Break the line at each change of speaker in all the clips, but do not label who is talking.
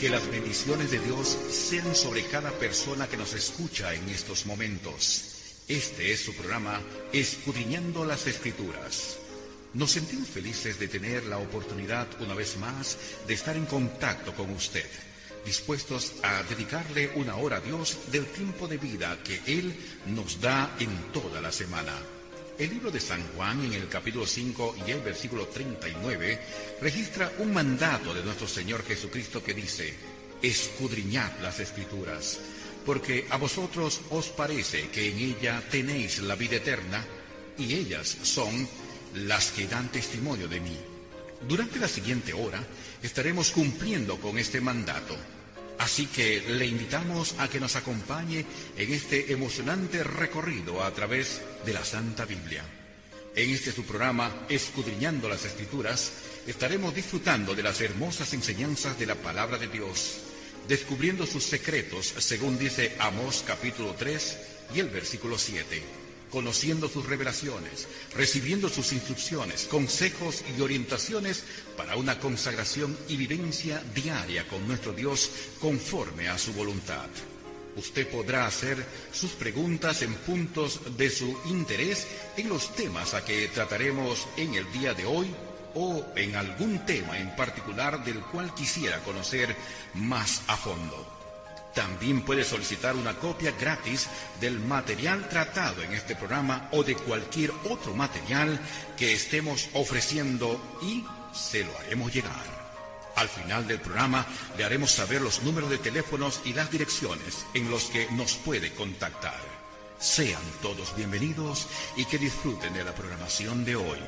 Que las bendiciones de Dios sean sobre cada persona que nos escucha en estos momentos. Este es su programa, Escudriñando las Escrituras. Nos sentimos felices de tener la oportunidad una vez más de estar en contacto con usted, dispuestos a dedicarle una hora a Dios del tiempo de vida que Él nos da en toda la semana. El libro de San Juan, en el capítulo 5 y el versículo 39, registra un mandato de nuestro Señor Jesucristo que dice: escudriñad las Escrituras, porque a vosotros os parece que en ella tenéis la vida eterna, y ellas son las que dan testimonio de mí. Durante la siguiente hora estaremos cumpliendo con este mandato. Así que le invitamos a que nos acompañe en este emocionante recorrido a través de la Santa Biblia. En este su programa, Escudriñando las Escrituras, estaremos disfrutando de las hermosas enseñanzas de la Palabra de Dios, descubriendo sus secretos, según dice Amós capítulo 3 y el versículo 7, conociendo sus revelaciones, recibiendo sus instrucciones, consejos y orientaciones para una consagración y vivencia diaria con nuestro Dios conforme a su voluntad. Usted podrá hacer sus preguntas en puntos de su interés en los temas a que trataremos en el día de hoy o en algún tema en particular del cual quisiera conocer más a fondo. También puede solicitar una copia gratis del material tratado en este programa o de cualquier otro material que estemos ofreciendo y se lo haremos llegar. Al final del programa le haremos saber los números de teléfonos y las direcciones en los que nos puede contactar. Sean todos bienvenidos y que disfruten de la programación de hoy.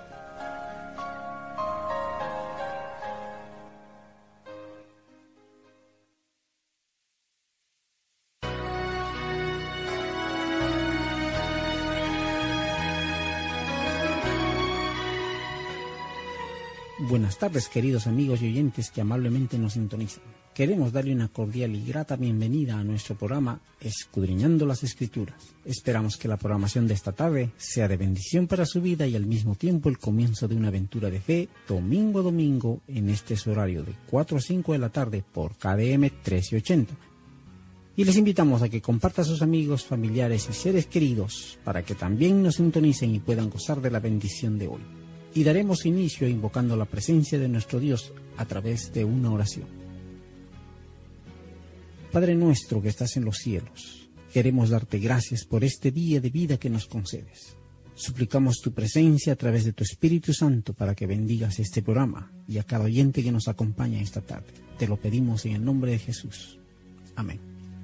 Buenas tardes, queridos amigos y oyentes que amablemente nos sintonizan. Queremos darle una cordial y grata bienvenida a nuestro programa Escudriñando las Escrituras. Esperamos que la programación de esta tarde sea de bendición para su vida y al mismo tiempo el comienzo de una aventura de fe, domingo a domingo, en este su horario de 4 a 5 de la tarde por KDM 1380. Y les invitamos a que compartan a sus amigos, familiares y seres queridos para que también nos sintonicen y puedan gozar de la bendición de hoy. Y daremos inicio invocando la presencia de nuestro Dios a través de una oración. Padre nuestro que estás en los cielos, queremos darte gracias por este día de vida que nos concedes. Suplicamos tu presencia a través de tu Espíritu Santo para que bendigas este programa y a cada oyente que nos acompaña esta tarde. Te lo pedimos en el nombre de Jesús. Amén.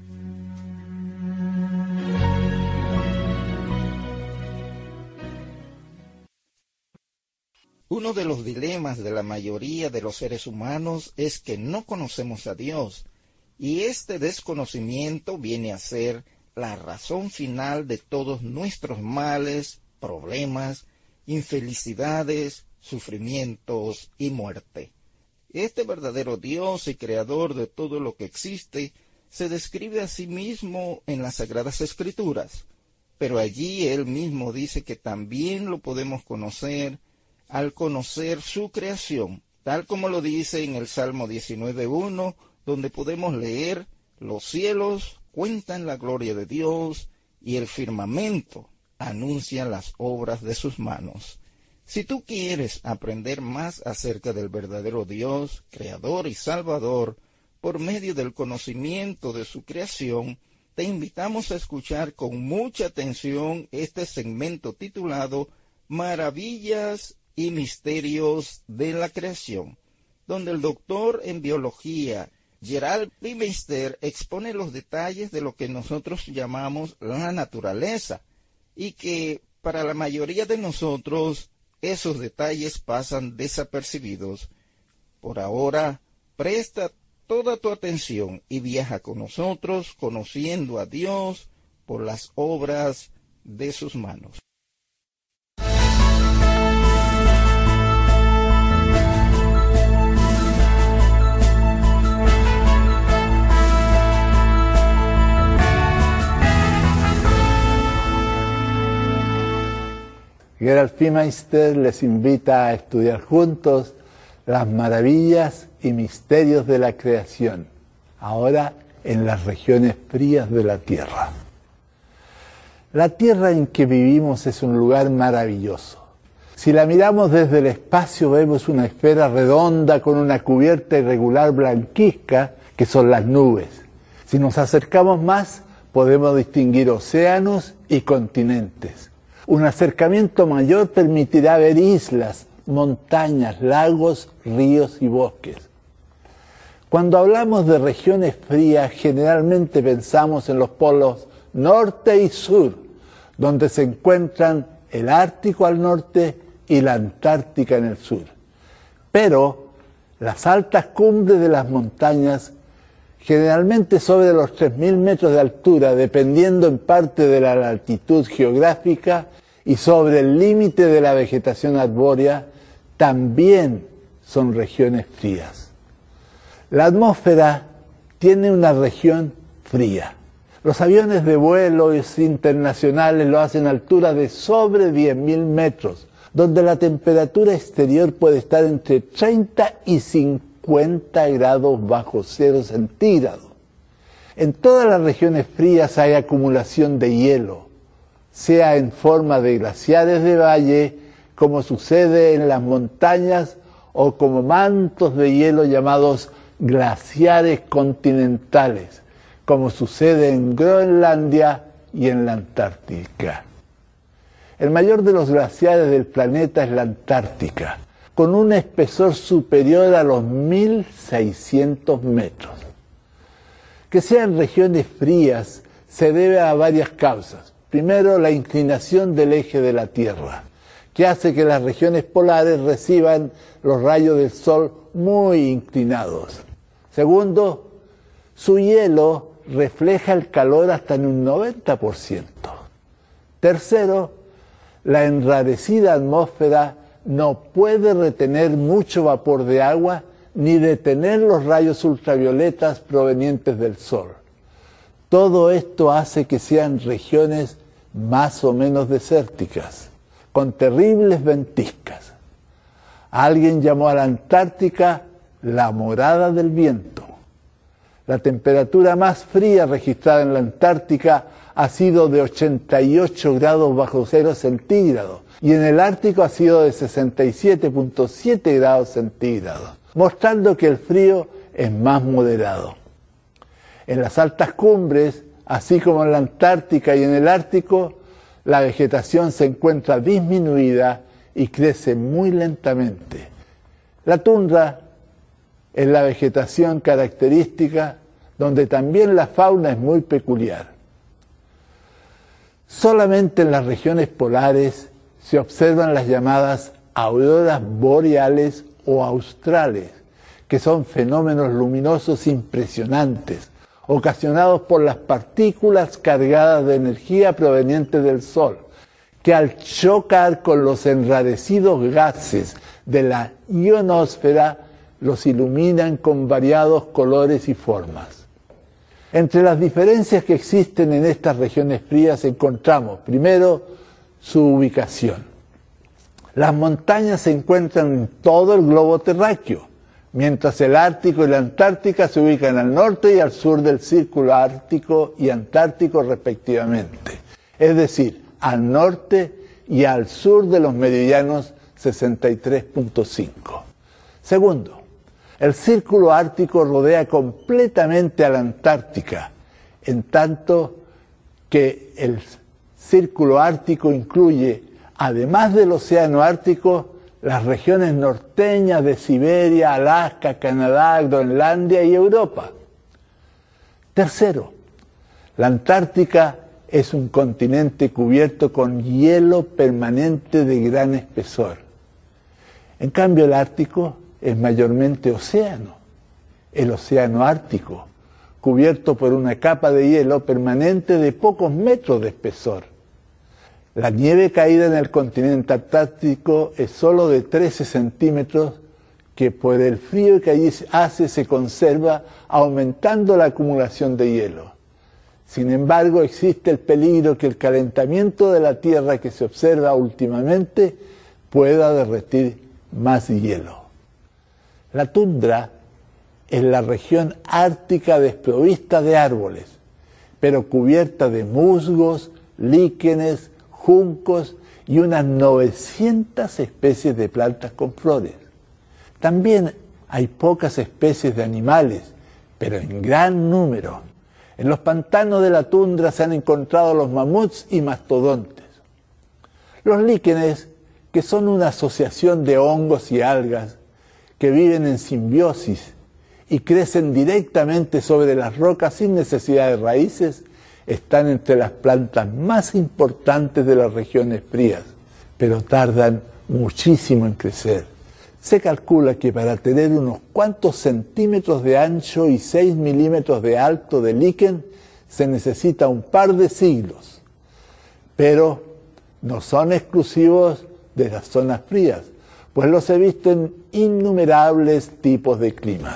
Uno de los dilemas de la mayoría de los seres humanos es que no conocemos a Dios, y este desconocimiento viene a ser la razón final de todos nuestros males, problemas, infelicidades, sufrimientos y muerte. Este verdadero Dios y creador de todo lo que existe se describe a sí mismo en las Sagradas Escrituras, pero allí él mismo dice que también lo podemos conocer al conocer su creación, tal como lo dice en el Salmo 19:1, donde podemos leer: los cielos cuentan la gloria de Dios y el firmamento anuncia las obras de sus manos. Si tú quieres aprender más acerca del verdadero Dios, Creador y Salvador, por medio del conocimiento de su creación, te invitamos a escuchar con mucha atención este segmento titulado Maravillas y Misterios de la Creación, donde el doctor en biología Gerald Bimeister expone los detalles de lo que nosotros llamamos la naturaleza, y que para la mayoría de nosotros esos detalles pasan desapercibidos. Por ahora, presta toda tu atención y viaja con nosotros conociendo a Dios por las obras de sus manos.
Gerald Bimeister les invita a estudiar juntos las maravillas y misterios de la creación, ahora en las regiones frías de la Tierra. La Tierra en que vivimos es un lugar maravilloso. Si la miramos desde el espacio vemos una esfera redonda con una cubierta irregular blanquizca que son las nubes. Si nos acercamos más podemos distinguir océanos y continentes. Un acercamiento mayor permitirá ver islas, montañas, lagos, ríos y bosques. Cuando hablamos de regiones frías, generalmente pensamos en los polos norte y sur, donde se encuentran el Ártico al norte y la Antártica en el sur. Pero las altas cumbres de las montañas, generalmente sobre los 3.000 metros de altura, dependiendo en parte de la latitud geográfica y sobre el límite de la vegetación arbórea, también son regiones frías. La atmósfera tiene una región fría. Los aviones de vuelos internacionales lo hacen a alturas de sobre 10.000 metros, donde la temperatura exterior puede estar entre 30 y 50 grados bajo 0 centígrados. En todas las regiones frías hay acumulación de hielo, sea en forma de glaciares de valle, como sucede en las montañas, o como mantos de hielo llamados glaciares continentales, como sucede en Groenlandia y en la Antártica. El mayor de los glaciares del planeta es la Antártica, con un espesor superior a los 1.600 metros. Que sean regiones frías se debe a varias causas. Primero, la inclinación del eje de la Tierra, que hace que las regiones polares reciban los rayos del sol muy inclinados. Segundo, su hielo refleja el calor hasta en un 90%. Tercero, la enrarecida atmósfera no puede retener mucho vapor de agua ni detener los rayos ultravioletas provenientes del sol. Todo esto hace que sean regiones más o menos desérticas, con terribles ventiscas. Alguien llamó a la Antártica la morada del viento. La temperatura más fría registrada en la Antártica ha sido de 88 grados bajo 0 centígrados y en el Ártico ha sido de 67.7 grados centígrados, mostrando que el frío es más moderado. En las altas cumbres, así como en la Antártica y en el Ártico, la vegetación se encuentra disminuida y crece muy lentamente. La tundra es la vegetación característica donde también la fauna es muy peculiar. Solamente en las regiones polares se observan las llamadas auroras boreales o australes, que son fenómenos luminosos impresionantes, ocasionados por las partículas cargadas de energía provenientes del Sol, que al chocar con los enrarecidos gases de la ionosfera, los iluminan con variados colores y formas. Entre las diferencias que existen en estas regiones frías encontramos, primero, su ubicación. Las montañas se encuentran en todo el globo terráqueo, mientras el Ártico y la Antártica se ubican al norte y al sur del círculo ártico y antártico respectivamente, es decir, al norte y al sur de los meridianos 63.5. Segundo, el círculo ártico rodea completamente a la Antártica, en tanto que el círculo ártico incluye, además del océano Ártico, las regiones norteñas de Siberia, Alaska, Canadá, Groenlandia y Europa. Tercero, la Antártica es un continente cubierto con hielo permanente de gran espesor. En cambio, el Ártico es mayormente océano. El océano Ártico, cubierto por una capa de hielo permanente de pocos metros de espesor. La nieve caída en el continente antártico es solo de 13 centímetros, que por el frío que allí hace se conserva, aumentando la acumulación de hielo. Sin embargo, existe el peligro que el calentamiento de la Tierra que se observa últimamente pueda derretir más hielo. La tundra es la región ártica desprovista de árboles, pero cubierta de musgos, líquenes, juncos y unas 900 especies de plantas con flores. También hay pocas especies de animales, pero en gran número. En los pantanos de la tundra se han encontrado los mamuts y mastodontes. Los líquenes, que son una asociación de hongos y algas que viven en simbiosis y crecen directamente sobre las rocas sin necesidad de raíces, están entre las plantas más importantes de las regiones frías, pero tardan muchísimo en crecer. Se calcula que para tener unos cuantos centímetros de ancho y 6 milímetros de alto de líquen se necesita un par de siglos. Pero no son exclusivos de las zonas frías, pues los he visto en innumerables tipos de climas.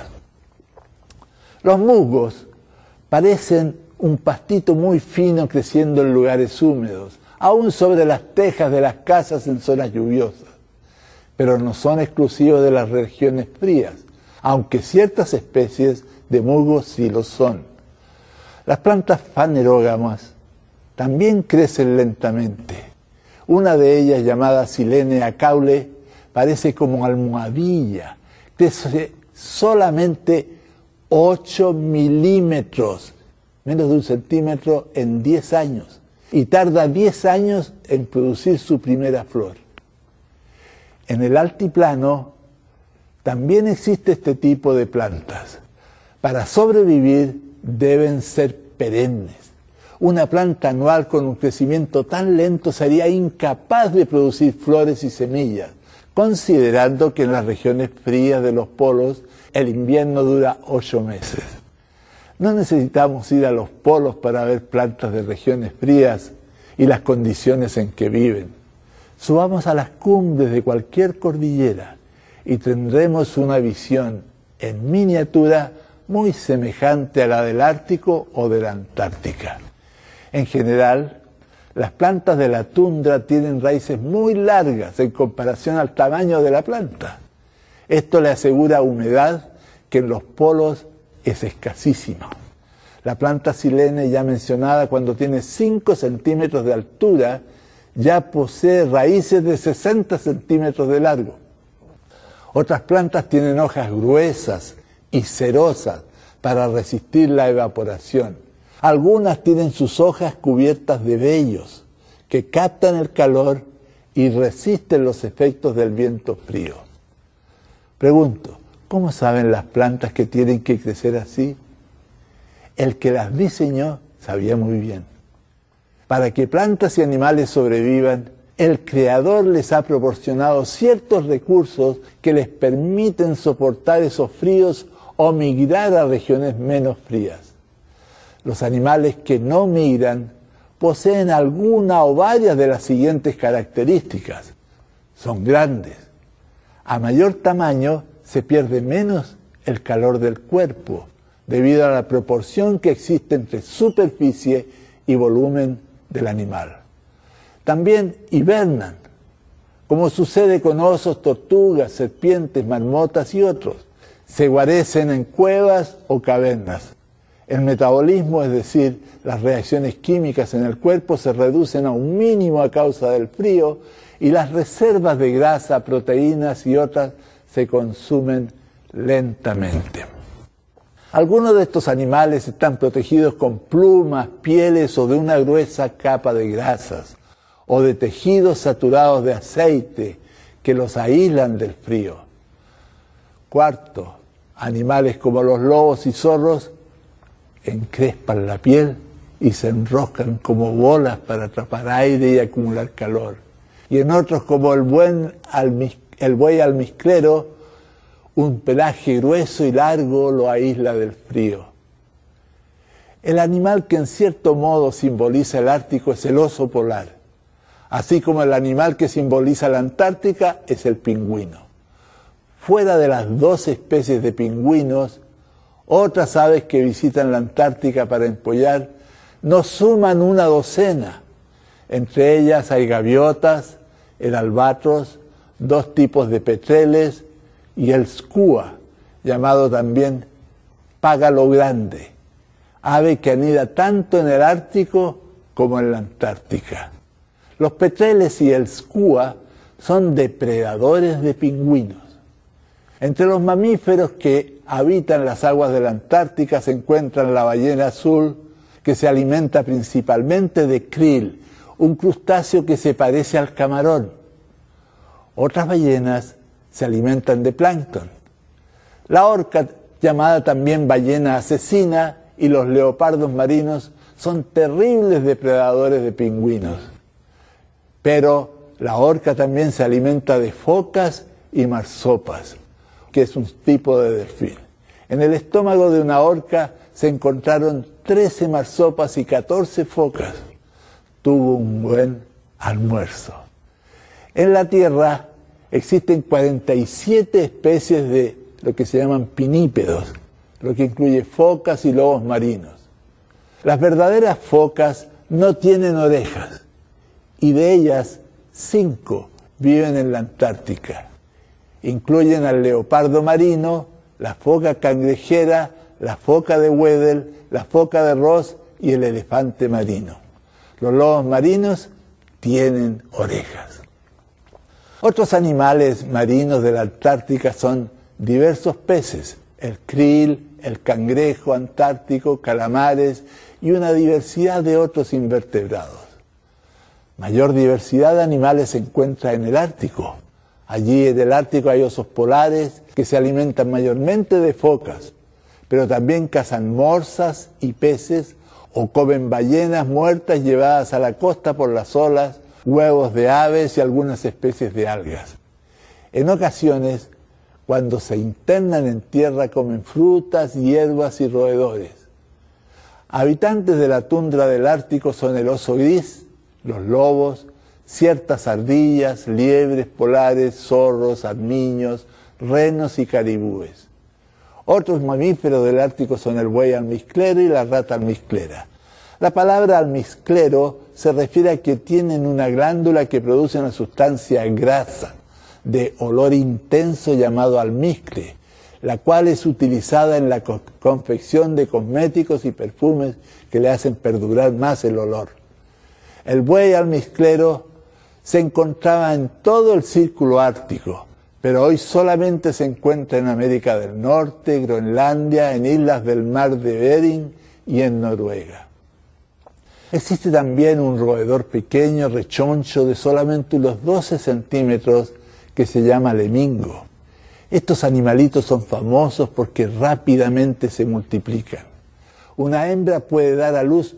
Los musgos parecen un pastito muy fino creciendo en lugares húmedos, aún sobre las tejas de las casas en zonas lluviosas, pero no son exclusivos de las regiones frías, aunque ciertas especies de musgos sí lo son. Las plantas fanerógamas también crecen lentamente. Una de ellas, llamada Silene caule, parece como almohadilla, crece solamente 8 milímetros, menos de 1 centímetro, en 10 años, y tarda 10 años en producir su primera flor. En el altiplano también existe este tipo de plantas. Para sobrevivir deben ser perennes. Una planta anual con un crecimiento tan lento sería incapaz de producir flores y semillas, considerando que en las regiones frías de los polos el invierno dura 8 meses. No necesitamos ir a los polos para ver plantas de regiones frías y las condiciones en que viven. Subamos a las cumbres de cualquier cordillera y tendremos una visión en miniatura muy semejante a la del Ártico o de la Antártica. En general, las plantas de la tundra tienen raíces muy largas en comparación al tamaño de la planta. Esto le asegura humedad que en los polos es escasísima. La planta silene ya mencionada, cuando tiene 5 centímetros de altura, ya posee raíces de 60 centímetros de largo. Otras plantas tienen hojas gruesas y cerosas para resistir la evaporación. Algunas tienen sus hojas cubiertas de vellos que captan el calor y resisten los efectos del viento frío. Pregunto, ¿cómo saben las plantas que tienen que crecer así? El que las diseñó sabía muy bien. Para que plantas y animales sobrevivan, el Creador les ha proporcionado ciertos recursos que les permiten soportar esos fríos o migrar a regiones menos frías. Los animales que no migran poseen alguna o varias de las siguientes características. Son grandes. A mayor tamaño se pierde menos el calor del cuerpo, debido a la proporción que existe entre superficie y volumen del animal. También hibernan, como sucede con osos, tortugas, serpientes, marmotas y otros. Se guarecen en cuevas o cavernas. El metabolismo, es decir, las reacciones químicas en el cuerpo, se reducen a un mínimo a causa del frío y las reservas de grasa, proteínas y otras se consumen lentamente. Algunos de estos animales están protegidos con plumas, pieles o de una gruesa capa de grasas, o de tejidos saturados de aceite que los aíslan del frío. Cuarto, animales como los lobos y zorros encrespan la piel y se enroscan como bolas para atrapar aire y acumular calor. Y en otros, como el buey almizclero, un pelaje grueso y largo lo aísla del frío. El animal que en cierto modo simboliza el Ártico es el oso polar, así como el animal que simboliza la Antártica es el pingüino. Fuera de las 2 especies de pingüinos, otras aves que visitan la Antártica para empollar no suman una docena. Entre ellas hay gaviotas, el albatros, 2 tipos de petreles y el skua, llamado también págalo grande, ave que anida tanto en el Ártico como en la Antártica. Los petreles y el skua son depredadores de pingüinos. Entre los mamíferos que habitan las aguas de la Antártica se encuentran la ballena azul, que se alimenta principalmente de krill, un crustáceo que se parece al camarón. Otras ballenas se alimentan de plancton. La orca, llamada también ballena asesina, y los leopardos marinos son terribles depredadores de pingüinos. Pero la orca también se alimenta de focas y marsopas, que es un tipo de delfín. En el estómago de una orca se encontraron 13 marsopas y 14 focas. Tuvo un buen almuerzo. En la Tierra existen 47 especies de lo que se llaman pinípedos, lo que incluye focas y lobos marinos. Las verdaderas focas no tienen orejas, y de ellas 5 viven en la Antártica. Incluyen al leopardo marino, la foca cangrejera, la foca de Weddell, la foca de Ross y el elefante marino. Los lobos marinos tienen orejas. Otros animales marinos de la Antártica son diversos peces, el krill, el cangrejo antártico, calamares y una diversidad de otros invertebrados. Mayor diversidad de animales se encuentra en el Ártico. Allí en el Ártico hay osos polares que se alimentan mayormente de focas, pero también cazan morsas y peces o comen ballenas muertas llevadas a la costa por las olas, huevos de aves y algunas especies de algas. En ocasiones, cuando se internan en tierra, comen frutas, hierbas y roedores. Habitantes de la tundra del Ártico son el oso gris, los lobos, ciertas ardillas, liebres polares, zorros, armiños, renos y caribúes. Otros mamíferos del Ártico son el buey almizclero y la rata almizclera. La palabra almizclero se refiere a que tienen una glándula que produce una sustancia grasa de olor intenso llamado almizcle, la cual es utilizada en la confección de cosméticos y perfumes que le hacen perdurar más el olor. El buey almizclero se encontraba en todo el círculo ártico, pero hoy solamente se encuentra en América del Norte, Groenlandia, en islas del mar de Bering y en Noruega. Existe también un roedor pequeño, rechoncho, de solamente unos 12 centímetros, que se llama lemingo. Estos animalitos son famosos porque rápidamente se multiplican. Una hembra puede dar a luz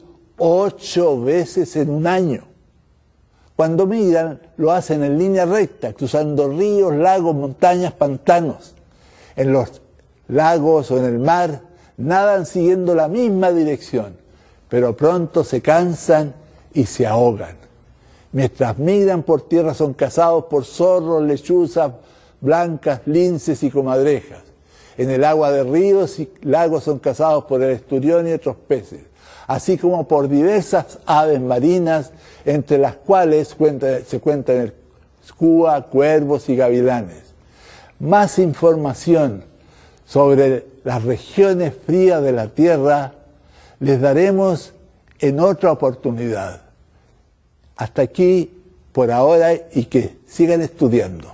8 veces en un año. Cuando migran, lo hacen en línea recta, cruzando ríos, lagos, montañas, pantanos. En los lagos o en el mar, nadan siguiendo la misma dirección, pero pronto se cansan y se ahogan. Mientras migran por tierra son cazados por zorros, lechuzas, blancas, linces y comadrejas. En el agua de ríos y lagos son cazados por el esturión y otros peces, así como por diversas aves marinas, entre las cuales se cuentan el skua, cuervos y gavilanes. Más información sobre las regiones frías de la Tierra les daremos en otra oportunidad. Hasta aquí por ahora y que sigan estudiando.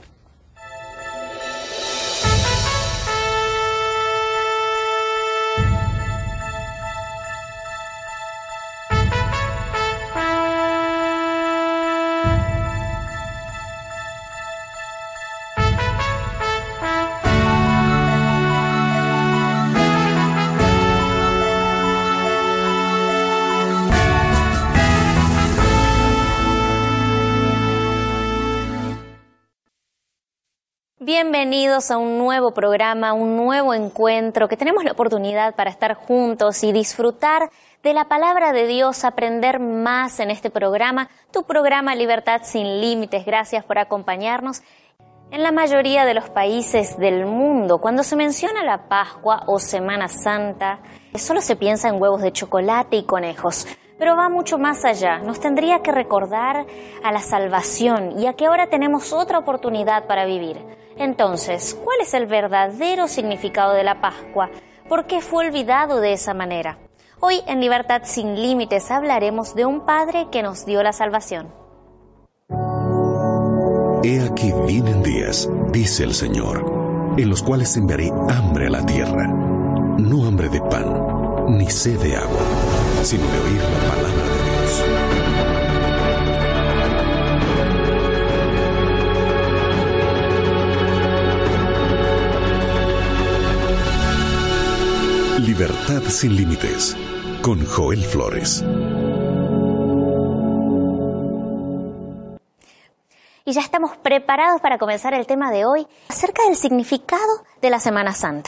Bienvenidos a un nuevo programa, un nuevo encuentro, que tenemos la oportunidad para estar juntos y disfrutar de la palabra de Dios, aprender más en este programa, tu programa Libertad sin Límites. Gracias por acompañarnos. En la mayoría de los países del mundo, cuando se menciona la Pascua o Semana Santa, solo se piensa en huevos de chocolate y conejos. pero va mucho más allá. Nos tendría que recordar a la salvación y a que ahora tenemos otra oportunidad para vivir. Entonces, ¿cuál es el verdadero significado de la Pascua? ¿Por qué fue olvidado de esa manera? Hoy en Libertad sin Límites hablaremos de un Padre que nos dio la salvación.
He aquí vienen días, dice el Señor, en los cuales enviaré hambre a la tierra, no hambre de pan, ni sed de agua, sino de oír la palabra de Dios. Libertad sin Límites, con Joel Flores.
Y ya estamos preparados para comenzar el tema de hoy acerca del significado de la Semana Santa.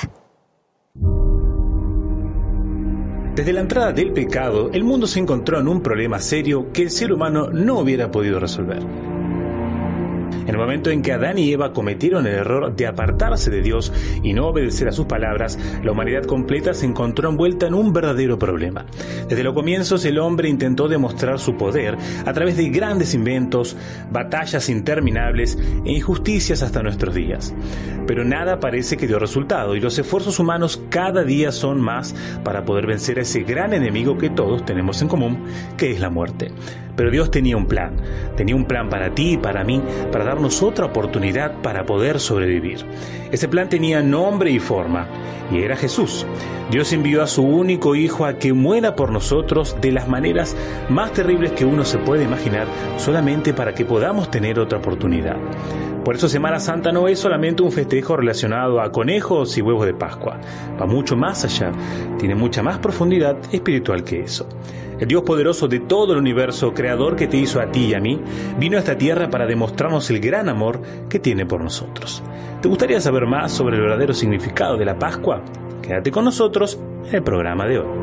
Desde la entrada del pecado, el mundo se encontró en un problema serio que el ser humano no hubiera podido resolver. En el momento en que Adán y Eva cometieron el error de apartarse de Dios y no obedecer a sus palabras, la humanidad completa se encontró envuelta en un verdadero problema. Desde los comienzos, el hombre intentó demostrar su poder a través de grandes inventos, batallas interminables e injusticias hasta nuestros días. Pero nada parece que dio resultado y los esfuerzos humanos cada día son más para poder vencer a ese gran enemigo que todos tenemos en común, que es la muerte. Pero Dios tenía un plan para ti y para mí, para darnos otra oportunidad para poder sobrevivir. Ese plan tenía nombre y forma, y era Jesús. Dios envió a su único Hijo a que muera por nosotros de las maneras más terribles que uno se puede imaginar, solamente para que podamos tener otra oportunidad. Por eso Semana Santa no es solamente un festejo relacionado a conejos y huevos de Pascua. Va mucho más allá, tiene mucha más profundidad espiritual que eso. El Dios poderoso de todo el universo, creador que te hizo a ti y a mí, vino a esta tierra para demostrarnos el gran amor que tiene por nosotros. ¿Te gustaría saber más sobre el verdadero significado de la Pascua? Quédate con nosotros en el programa de hoy.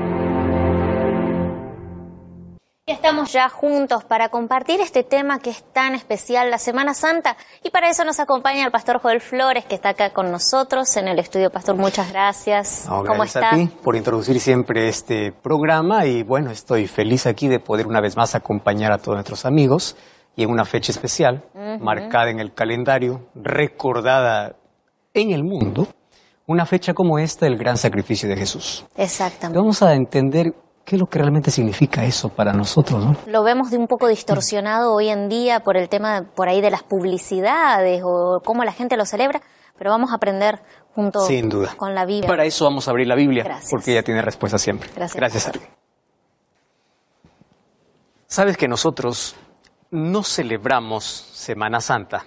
Estamos ya juntos para compartir este tema que es tan especial, la Semana Santa, y para eso nos acompaña el pastor Joel Flores, que está acá con nosotros en el estudio. Pastor, muchas gracias. ¿Cómo está?
Gracias a ti por introducir siempre este programa y bueno, estoy feliz aquí de poder una vez más acompañar a todos nuestros amigos y en una fecha especial, marcada en el calendario, recordada en el mundo, una fecha como esta, el gran sacrificio de Jesús.
Exactamente.
Vamos a entender ¿qué es lo que realmente significa eso para nosotros, no?
Lo vemos de un poco distorsionado hoy en día por el tema por ahí de las publicidades o cómo la gente lo celebra, pero vamos a aprender junto
Sin duda.
Con la Biblia.
Para eso vamos a abrir la Biblia,
Gracias.
Porque ella tiene respuesta siempre.
Gracias.
Ari. Sabes que nosotros no celebramos Semana Santa,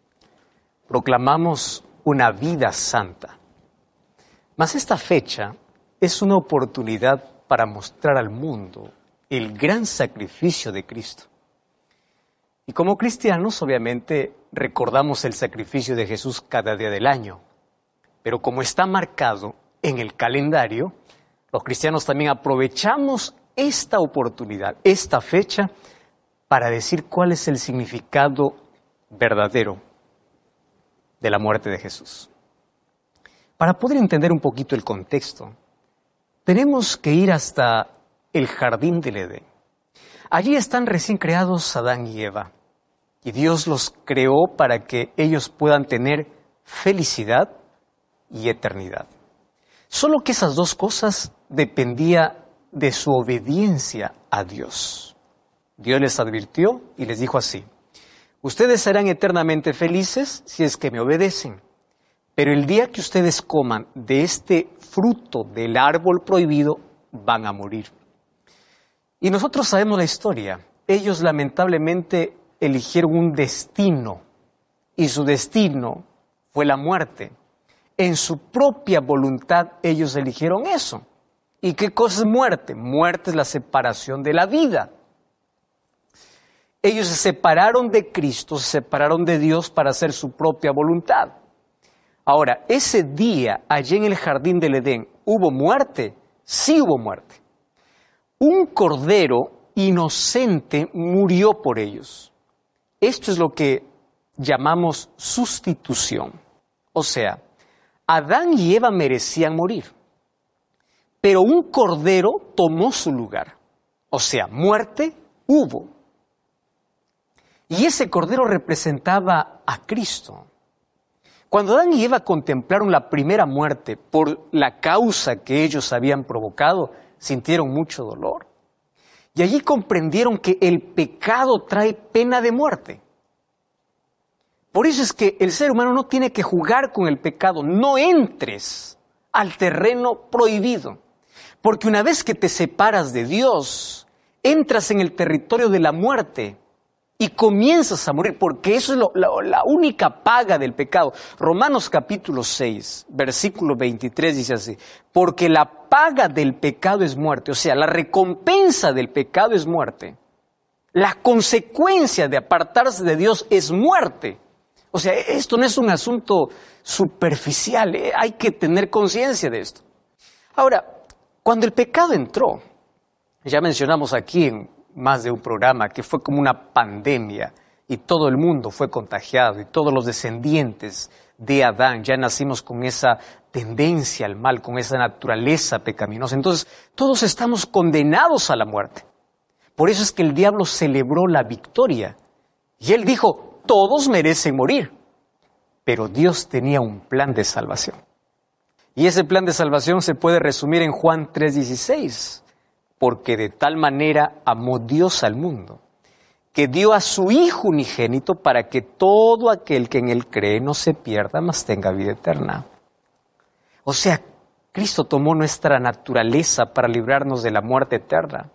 proclamamos una vida santa. Mas esta fecha es una oportunidad para mostrar al mundo el gran sacrificio de Cristo. Y como cristianos, obviamente, recordamos el sacrificio de Jesús cada día del año. Pero como está marcado en el calendario, los cristianos también aprovechamos esta oportunidad, esta fecha, para decir cuál es el significado verdadero de la muerte de Jesús. Para poder entender un poquito el contexto, tenemos que ir hasta el jardín del Edén. Allí están recién creados Adán y Eva. Y Dios los creó para que ellos puedan tener felicidad y eternidad. Solo que esas dos cosas dependían de su obediencia a Dios. Dios les advirtió y les dijo así: ustedes serán eternamente felices si es que me obedecen. Pero el día que ustedes coman de este fruto del árbol prohibido, van a morir. Y nosotros sabemos la historia. Ellos lamentablemente eligieron un destino, y su destino fue la muerte. En su propia voluntad ellos eligieron eso. ¿Y qué cosa es muerte? Muerte es la separación de la vida. Ellos se separaron de Cristo, se separaron de Dios para hacer su propia voluntad. Ahora, ese día, allí en el jardín del Edén, ¿hubo muerte? Sí hubo muerte. Un cordero inocente murió por ellos. Esto es lo que llamamos sustitución. O sea, Adán y Eva merecían morir, pero un cordero tomó su lugar. O sea, muerte hubo. Y ese cordero representaba a Cristo. Cuando Adán y Eva contemplaron la primera muerte por la causa que ellos habían provocado, sintieron mucho dolor. Y allí comprendieron que el pecado trae pena de muerte. Por eso es que el ser humano no tiene que jugar con el pecado. No entres al terreno prohibido. Porque una vez que te separas de Dios, entras en el territorio de la muerte y comienzas a morir, porque eso es la única paga del pecado. Romanos capítulo 6, versículo 23 dice así: porque la paga del pecado es muerte, o sea, la recompensa del pecado es muerte. La consecuencia de apartarse de Dios es muerte. O sea, esto no es un asunto superficial, hay que tener conciencia de esto. Ahora, cuando el pecado entró, ya mencionamos aquí en más de un programa que fue como una pandemia y todo el mundo fue contagiado y todos los descendientes de Adán ya nacimos con esa tendencia al mal, con esa naturaleza pecaminosa. Entonces, todos estamos condenados a la muerte. Por eso es que el diablo celebró la victoria y él dijo: todos merecen morir, pero Dios tenía un plan de salvación. Y ese plan de salvación se puede resumir en Juan 3:16. Porque de tal manera amó Dios al mundo, que dio a su Hijo unigénito para que todo aquel que en Él cree no se pierda, mas tenga vida eterna. O sea, Cristo tomó nuestra naturaleza para librarnos de la muerte eterna.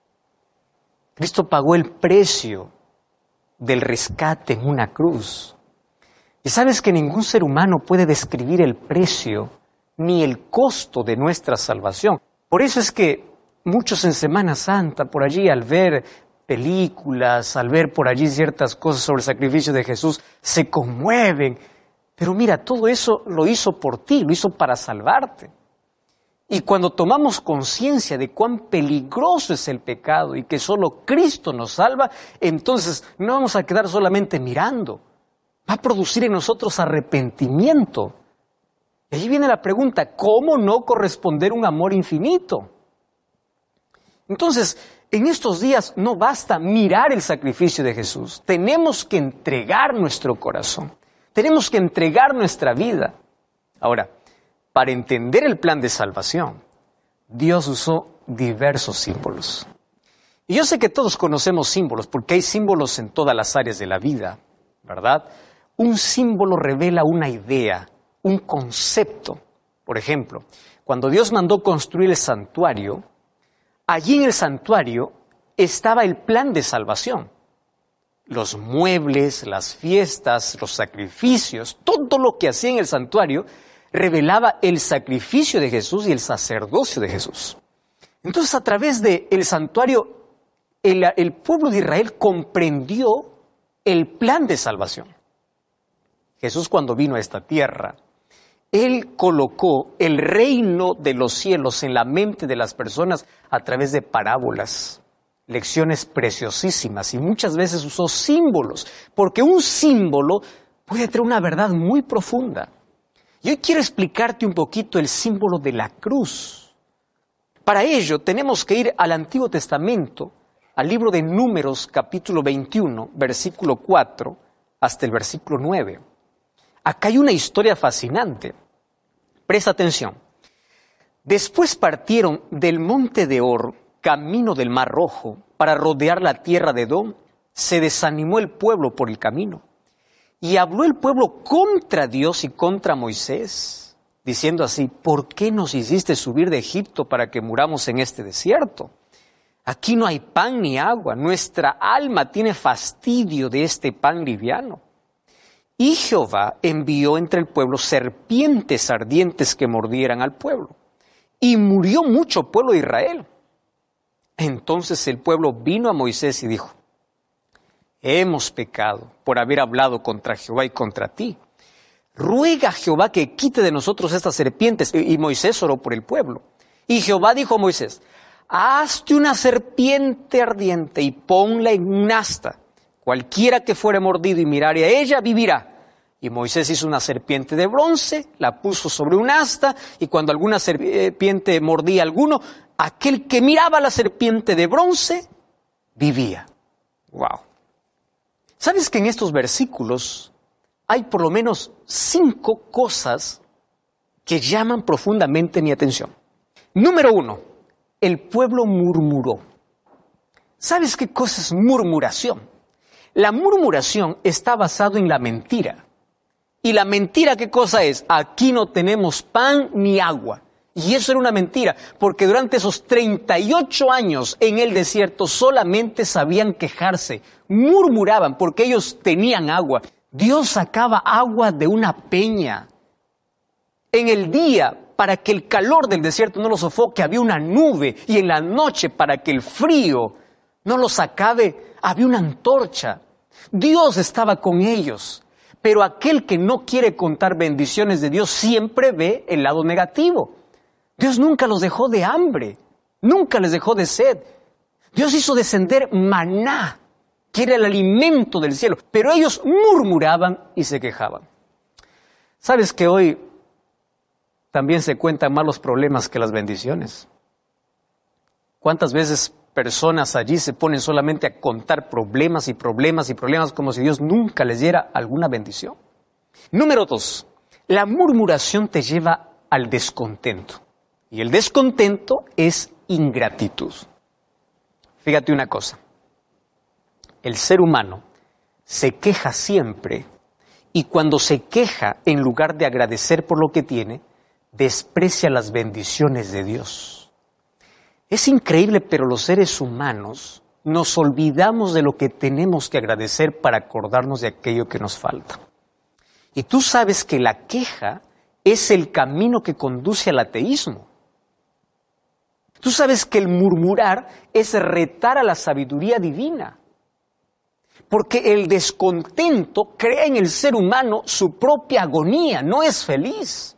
Cristo pagó el precio del rescate en una cruz. Y sabes que ningún ser humano puede describir el precio ni el costo de nuestra salvación. Por eso es que muchos en Semana Santa, por allí, al ver películas, al ver por allí ciertas cosas sobre el sacrificio de Jesús, se conmueven. Pero mira, todo eso lo hizo por ti, lo hizo para salvarte. Y cuando tomamos conciencia de cuán peligroso es el pecado y que solo Cristo nos salva, entonces no vamos a quedar solamente mirando. Va a producir en nosotros arrepentimiento. Y allí viene la pregunta: ¿cómo no corresponder un amor infinito? Entonces, en estos días no basta mirar el sacrificio de Jesús. Tenemos que entregar nuestro corazón. Tenemos que entregar nuestra vida. Ahora, para entender el plan de salvación, Dios usó diversos símbolos. Y yo sé que todos conocemos símbolos, porque hay símbolos en todas las áreas de la vida, ¿verdad? Un símbolo revela una idea, un concepto. Por ejemplo, cuando Dios mandó construir el santuario, allí en el santuario estaba el plan de salvación. Los muebles, las fiestas, los sacrificios, todo lo que hacía en el santuario revelaba el sacrificio de Jesús y el sacerdocio de Jesús. Entonces, a través del santuario, el pueblo de Israel comprendió el plan de salvación. Jesús, cuando vino a esta tierra, Él colocó el reino de los cielos en la mente de las personas a través de parábolas, lecciones preciosísimas, y muchas veces usó símbolos, porque un símbolo puede tener una verdad muy profunda. Y hoy quiero explicarte un poquito el símbolo de la cruz. Para ello tenemos que ir al Antiguo Testamento, al libro de Números, capítulo 21, versículo 4, hasta el versículo 9. Acá hay una historia fascinante. Presta atención. Después partieron del monte de Hor, camino del Mar Rojo, para rodear la tierra de Edom. Se desanimó el pueblo por el camino. Y habló el pueblo contra Dios y contra Moisés, diciendo así: ¿por qué nos hiciste subir de Egipto para que muramos en este desierto? Aquí no hay pan ni agua. Nuestra alma tiene fastidio de este pan liviano. Y Jehová envió entre el pueblo serpientes ardientes que mordieran al pueblo. Y murió mucho pueblo de Israel. Entonces el pueblo vino a Moisés y dijo: hemos pecado por haber hablado contra Jehová y contra ti. Ruega a Jehová que quite de nosotros estas serpientes. Y Moisés oró por el pueblo. Y Jehová dijo a Moisés: hazte una serpiente ardiente y ponla en un asta. Cualquiera que fuere mordido y mirare a ella, vivirá. Y Moisés hizo una serpiente de bronce, la puso sobre un asta, y cuando alguna serpiente mordía a alguno, aquel que miraba a la serpiente de bronce vivía. Wow. ¿Sabes que en estos versículos hay por lo menos 5 cosas que llaman profundamente mi atención? Número 1, el pueblo murmuró. ¿Sabes qué cosa es murmuración? La murmuración está basada en la mentira. ¿Y la mentira qué cosa es? Aquí no tenemos pan ni agua. Y eso era una mentira, porque durante esos 38 años en el desierto solamente sabían quejarse, murmuraban porque ellos tenían agua. Dios sacaba agua de una peña. En el día, para que el calor del desierto no los sofoque, había una nube, y en la noche, para que el frío no los acabe, había una antorcha. Dios estaba con ellos, pero aquel que no quiere contar bendiciones de Dios siempre ve el lado negativo. Dios nunca los dejó de hambre, nunca les dejó de sed. Dios hizo descender maná, que era el alimento del cielo, pero ellos murmuraban y se quejaban. ¿Sabes que hoy también se cuentan más los problemas que las bendiciones? ¿Cuántas veces personas allí se ponen solamente a contar problemas y problemas y problemas como si Dios nunca les diera alguna bendición? Número 2, la murmuración te lleva al descontento. Y el descontento es ingratitud. Fíjate una cosa, el ser humano se queja siempre y cuando se queja, en lugar de agradecer por lo que tiene, desprecia las bendiciones de Dios. Es increíble, pero los seres humanos nos olvidamos de lo que tenemos que agradecer para acordarnos de aquello que nos falta. Y tú sabes que la queja es el camino que conduce al ateísmo. Tú sabes que el murmurar es retar a la sabiduría divina. Porque el descontento crea en el ser humano su propia agonía, no es feliz.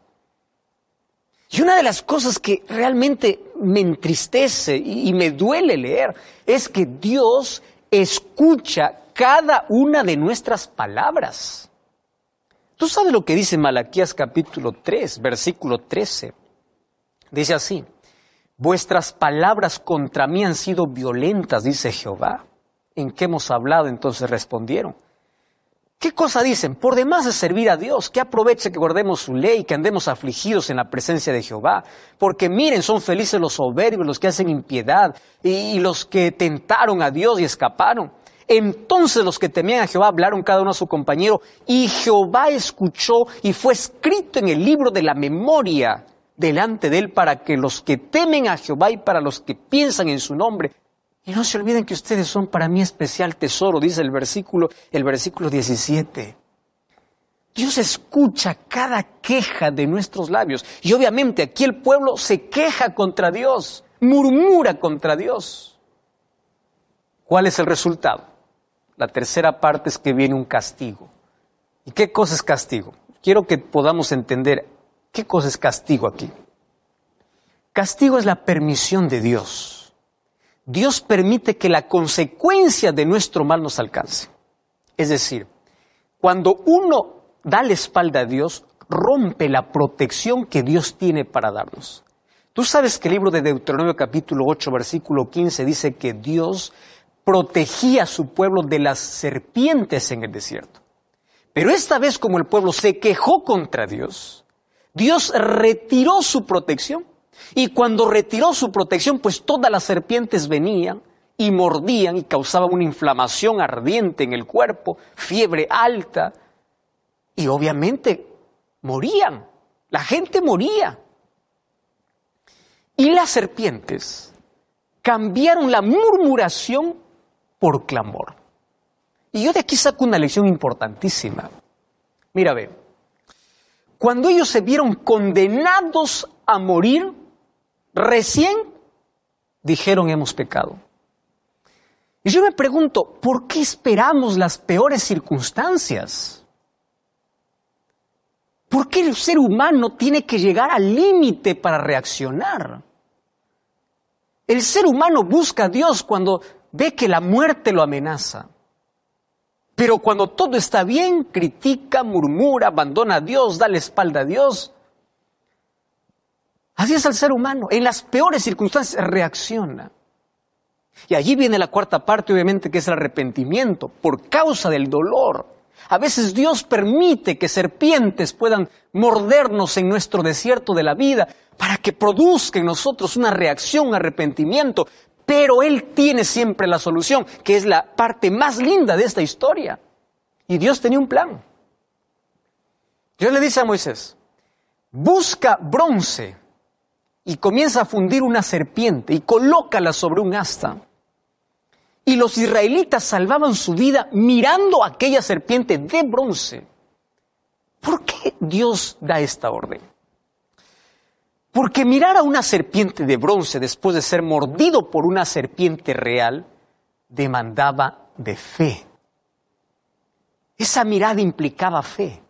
Y una de las cosas que realmente me entristece y me duele leer es que Dios escucha cada una de nuestras palabras. Tú sabes lo que dice Malaquías capítulo 3, versículo 13. Dice así: vuestras palabras contra mí han sido violentas, dice Jehová. ¿En qué hemos hablado? Entonces respondieron. ¿Qué cosa dicen? Por demás de servir a Dios, que aproveche que guardemos su ley, que andemos afligidos en la presencia de Jehová. Porque miren, son felices los soberbios, los que hacen impiedad, y los que tentaron a Dios y escaparon. Entonces los que temían a Jehová hablaron cada uno a su compañero, y Jehová escuchó, y fue escrito en el libro de la memoria delante de él, para que los que temen a Jehová y para los que piensan en su nombre. Y no se olviden que ustedes son para mí especial tesoro, dice el versículo 17. Dios escucha cada queja de nuestros labios. Y obviamente aquí el pueblo se queja contra Dios, murmura contra Dios. ¿Cuál es el resultado? La tercera parte es que viene un castigo. ¿Y qué cosa es castigo? Quiero que podamos entender qué cosa es castigo aquí. Castigo es la permisión de Dios. Dios permite que la consecuencia de nuestro mal nos alcance. Es decir, cuando uno da la espalda a Dios, rompe la protección que Dios tiene para darnos. Tú sabes que el libro de Deuteronomio capítulo 8, versículo 15 dice que Dios protegía a su pueblo de las serpientes en el desierto. Pero esta vez, como el pueblo se quejó contra Dios, Dios retiró su protección. Y cuando retiró su protección, pues todas las serpientes venían y mordían y causaban una inflamación ardiente en el cuerpo, fiebre alta, y obviamente morían, la gente moría. Y las serpientes cambiaron la murmuración por clamor. Y yo de aquí saco una lección importantísima. Mira, ve, cuando ellos se vieron condenados a morir, recién dijeron hemos pecado. Y yo me pregunto, ¿por qué esperamos las peores circunstancias? ¿Por qué el ser humano tiene que llegar al límite para reaccionar? El ser humano busca a Dios cuando ve que la muerte lo amenaza. Pero cuando todo está bien, critica, murmura, abandona a Dios, da la espalda a Dios. Así es el ser humano. En las peores circunstancias reacciona. Y allí viene la cuarta parte, obviamente, que es el arrepentimiento por causa del dolor. A veces Dios permite que serpientes puedan mordernos en nuestro desierto de la vida para que produzca en nosotros una reacción, un arrepentimiento. Pero Él tiene siempre la solución, que es la parte más linda de esta historia. Y Dios tenía un plan. Dios le dice a Moisés, busca bronce y comienza a fundir una serpiente y colócala sobre un asta. Y los israelitas salvaban su vida mirando a aquella serpiente de bronce. ¿Por qué Dios da esta orden? Porque mirar a una serpiente de bronce después de ser mordido por una serpiente real demandaba de fe. Esa mirada implicaba fe.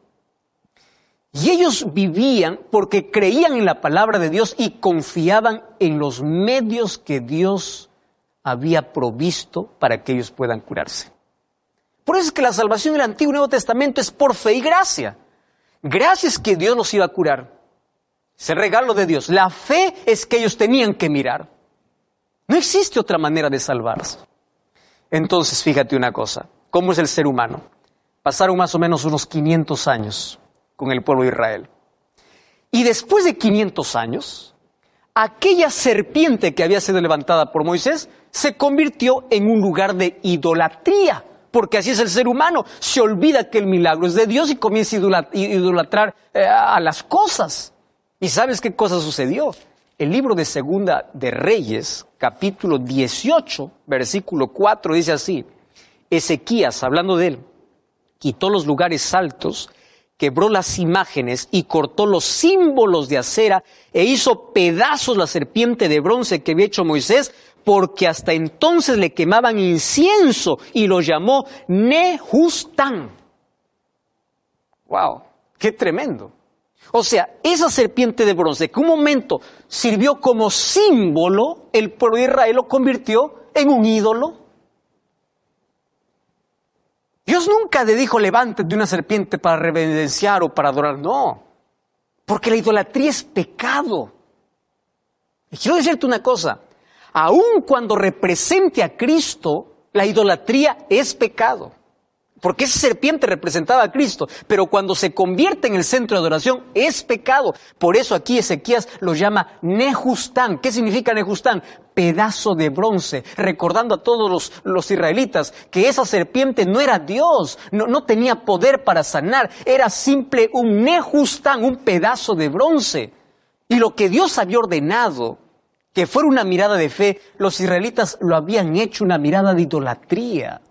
Y ellos vivían porque creían en la palabra de Dios y confiaban en los medios que Dios había provisto para que ellos puedan curarse. Por eso es que la salvación del Antiguo y Nuevo Testamento es por fe y gracia. Gracias que Dios los iba a curar. Es el regalo de Dios. La fe es que ellos tenían que mirar. No existe otra manera de salvarse. Entonces, fíjate una cosa. ¿Cómo es el ser humano? Pasaron más o menos unos 500 años con el pueblo de Israel. Y después de 500 años, aquella serpiente que había sido levantada por Moisés se convirtió en un lugar de idolatría. Porque así es el ser humano. Se olvida que el milagro es de Dios y comienza a idolatrar a las cosas. ¿Y sabes qué cosa sucedió? El libro de Segunda de Reyes, capítulo 18, versículo 4, dice así. Ezequías, hablando de él, quitó los lugares altos, quebró las imágenes y cortó los símbolos de acera e hizo pedazos la serpiente de bronce que había hecho Moisés, porque hasta entonces le quemaban incienso y lo llamó Nehustán. ¡Wow! ¡Qué tremendo! O sea, esa serpiente de bronce que un momento sirvió como símbolo, el pueblo de Israel lo convirtió en un ídolo. Dios nunca le dijo, levántate una serpiente para reverenciar o para adorar. No, porque la idolatría es pecado. Y quiero decirte una cosa, aun cuando represente a Cristo, la idolatría es pecado. Porque esa serpiente representaba a Cristo, pero cuando se convierte en el centro de adoración es pecado. Por eso aquí Ezequías lo llama Nehustán. ¿Qué significa Nehustán? Pedazo de bronce, recordando a todos los israelitas que esa serpiente no era Dios, no tenía poder para sanar, era simple un Nehustán, un pedazo de bronce. Y lo que Dios había ordenado, que fuera una mirada de fe, los israelitas lo habían hecho una mirada de idolatría.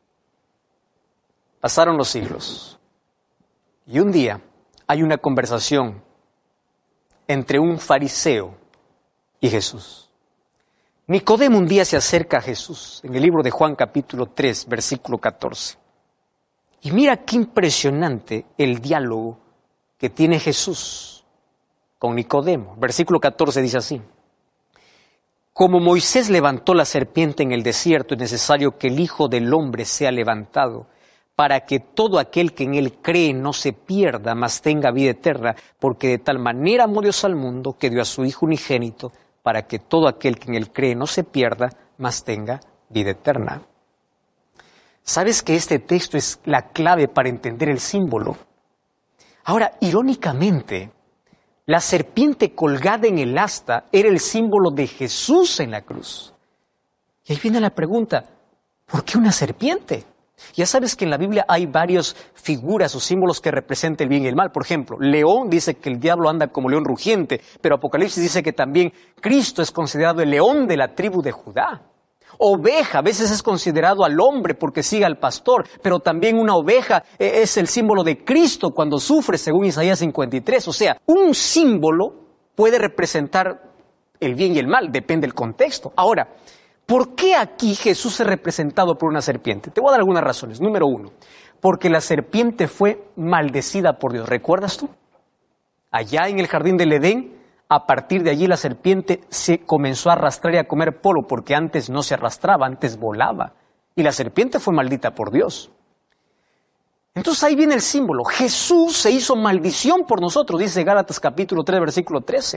Pasaron los siglos y un día hay una conversación entre un fariseo y Jesús. Nicodemo un día se acerca a Jesús en el libro de Juan capítulo 3, versículo 14. Y mira qué impresionante el diálogo que tiene Jesús con Nicodemo. Versículo 14 dice así. Como Moisés levantó la serpiente en el desierto, es necesario que el Hijo del Hombre sea levantado, para que todo aquel que en él cree no se pierda, mas tenga vida eterna, porque de tal manera amó Dios al mundo que dio a su Hijo unigénito, para que todo aquel que en él cree no se pierda, mas tenga vida eterna. ¿Sabes que este texto es la clave para entender el símbolo? Ahora, irónicamente, la serpiente colgada en el asta era el símbolo de Jesús en la cruz. Y ahí viene la pregunta, ¿por qué una serpiente? Ya sabes que en la Biblia hay varias figuras o símbolos que representan el bien y el mal. Por ejemplo, león dice que el diablo anda como león rugiente, pero Apocalipsis dice que también Cristo es considerado el león de la tribu de Judá. Oveja, a veces es considerado al hombre porque sigue al pastor, pero también una oveja es el símbolo de Cristo cuando sufre, según Isaías 53. O sea, un símbolo puede representar el bien y el mal, depende del contexto. Ahora, ¿por qué aquí Jesús es representado por una serpiente? Te voy a dar algunas razones. Número 1, porque la serpiente fue maldecida por Dios. ¿Recuerdas tú? Allá en el jardín del Edén, a partir de allí la serpiente se comenzó a arrastrar y a comer polvo, porque antes no se arrastraba, antes volaba. Y la serpiente fue maldita por Dios. Entonces ahí viene el símbolo. Jesús se hizo maldición por nosotros, dice Gálatas capítulo 3, versículo 13.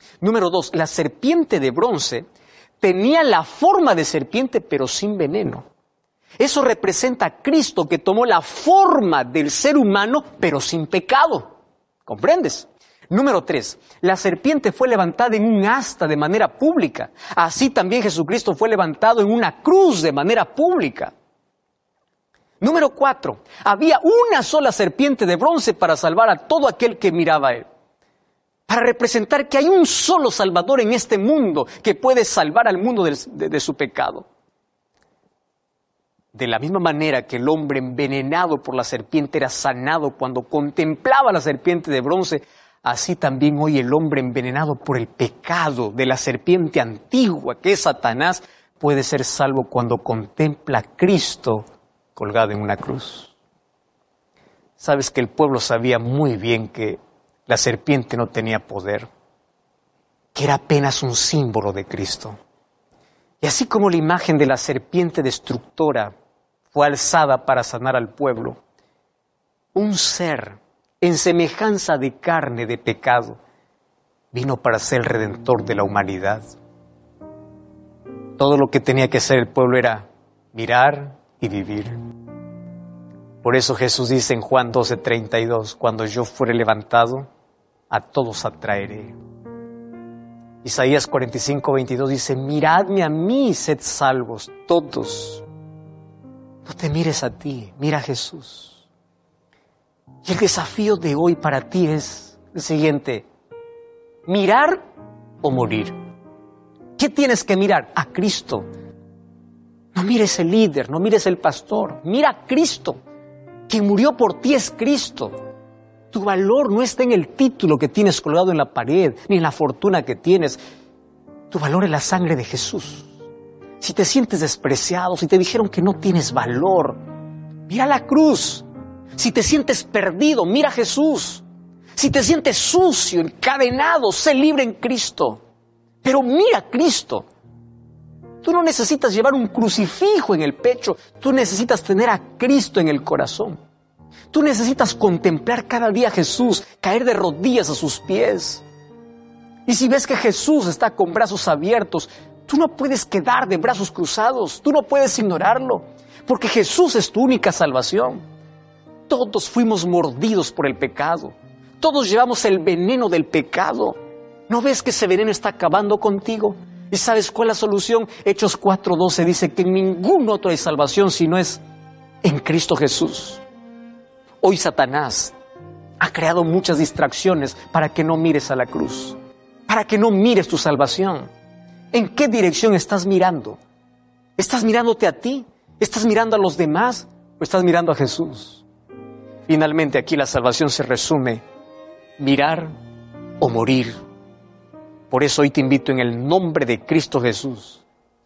Número 2, la serpiente de bronce tenía la forma de serpiente pero sin veneno. Eso representa a Cristo, que tomó la forma del ser humano pero sin pecado. ¿Comprendes? Número 3, la serpiente fue levantada en un asta de manera pública. Así también Jesucristo fue levantado en una cruz de manera pública. Número 4, había una sola serpiente de bronce para salvar a todo aquel que miraba a él. Para representar que hay un solo Salvador en este mundo que puede salvar al mundo de su pecado. De la misma manera que el hombre envenenado por la serpiente era sanado cuando contemplaba la serpiente de bronce, así también hoy el hombre envenenado por el pecado de la serpiente antigua, que es Satanás, puede ser salvo cuando contempla a Cristo colgado en una cruz. Sabes que el pueblo sabía muy bien que la serpiente no tenía poder, que era apenas un símbolo de Cristo. Y así como la imagen de la serpiente destructora fue alzada para sanar al pueblo, un ser en semejanza de carne de pecado vino para ser el redentor de la humanidad. Todo lo que tenía que hacer el pueblo era mirar y vivir. Por eso Jesús dice en Juan 12:32, cuando yo fuere levantado, a todos atraeré. Isaías 45:22 dice, miradme a mí, sed salvos, todos. No te mires a ti, mira a Jesús. Y el desafío de hoy para ti es el siguiente, mirar o morir. ¿Qué tienes que mirar? A Cristo. No mires el líder, no mires el pastor, mira a Cristo. Quien murió por ti es Cristo. Tu valor no está en el título que tienes colgado en la pared, ni en la fortuna que tienes. Tu valor es la sangre de Jesús. Si te sientes despreciado, si te dijeron que no tienes valor, mira la cruz. Si te sientes perdido, mira a Jesús. Si te sientes sucio, encadenado, sé libre en Cristo. Pero mira a Cristo. Tú no necesitas llevar un crucifijo en el pecho, tú necesitas tener a Cristo en el corazón. Tú necesitas contemplar cada día a Jesús, caer de rodillas a sus pies. Y si ves que Jesús está con brazos abiertos, tú no puedes quedar de brazos cruzados, tú no puedes ignorarlo, porque Jesús es tu única salvación. Todos fuimos mordidos por el pecado, todos llevamos el veneno del pecado. ¿No ves que ese veneno está acabando contigo? ¿Y sabes cuál es la solución? Hechos 4:12 dice que en ningún otro hay salvación si no es en Cristo Jesús. Hoy Satanás ha creado muchas distracciones para que no mires a la cruz, para que no mires tu salvación. ¿En qué dirección estás mirando? ¿Estás mirándote a ti? ¿Estás mirando a los demás? ¿O estás mirando a Jesús? Finalmente aquí la salvación se resume, mirar o morir. Por eso hoy te invito en el nombre de Cristo Jesús